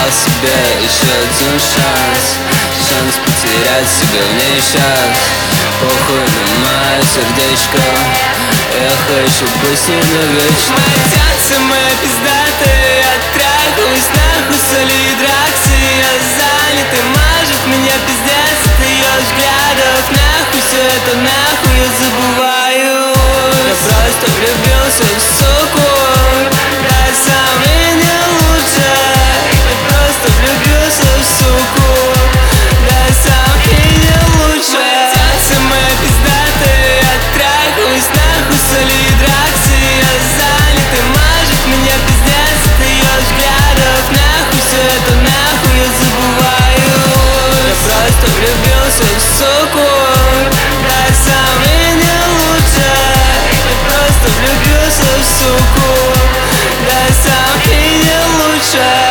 дал себе еще один шанс потерять себя в ней сейчас. Похуй на мое сердечко, я хочу быть с ней навечно. Мои танцы, мои пиздатые, я трахаюсь нахуй с Олей Дракси. Я занят и мажет меня пиздец от ее взглядов. Нахуй все это, нахуй я забываю. Я просто влюбился в суку, да сам и не лучше. Я просто влюбился в суку, да сам и не лучше. Мои танцы, мои пиздатые, я трахаюсь нахуй с Олей Дракси. Я занят и мажет меня пиздец от ее взглядов. Нахуй все это, нахуй я забываю. Я просто влюбился в суку, да сам и не лучше. Я просто влюбился в суку, да сам и не лучше.